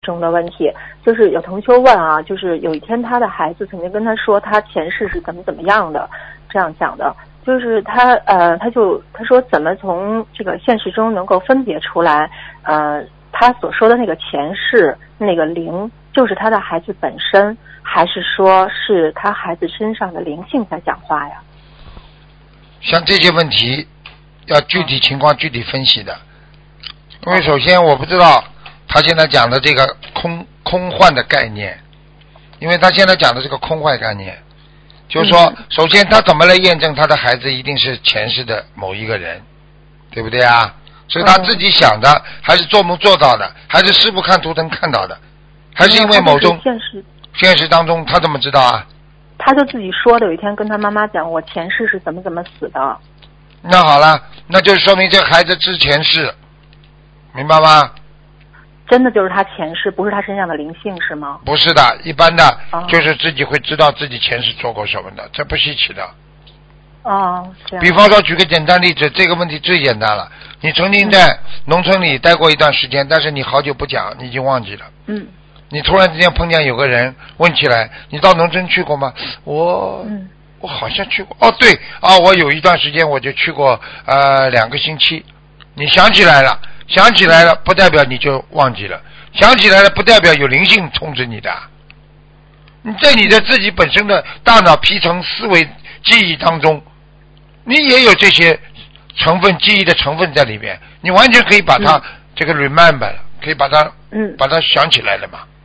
中的问题。就是有同学问啊，就是有一天他的孩子曾经跟他说他前世是怎么样的，这样讲的。就是他说怎么从这个现实中能够分别出来，他所说的那个前世那个灵就是他的孩子本身，还是说是他孩子身上的灵性在讲话呀？ 像这些问题要具体情况具体分析的，因为首先我不知道他现在讲的这个空幻的概念，因为他现在讲的这个空幻概念，就是说首先他怎么来验证他的孩子一定是前世的某一个人，对不对啊？是他自己想的，还是做梦做到的，还是师父看图腾看到的，还是因为某种现实当中他怎么知道啊？ 他就自己说的，有一天跟他妈妈讲我前世是怎么死的。 那好了，那就说明这孩子之前世，明白吗？ 真的就是他前世，不是他身上的灵性是吗？ 不是的，一般的就是自己会知道自己前世做过什么的，这不稀奇的。 哦，这样。 比方说举个简单例子，这个问题最简单了，你曾经在农村里待过一段时间，但是你好久不讲，你已经忘记了。你突然之间碰见有个人问起来，你到农村去过吗？我好像去过。哦，对啊，我有一段时间我就去过2个星期。你想起来了不代表你就忘记了，想起来了不代表有灵性通知你的。你在你的自己本身的大脑皮层思维记忆当中，你也有这些成分，记忆的成分在里面，你完全可以把它这个 remember，可以把它想起来了嘛。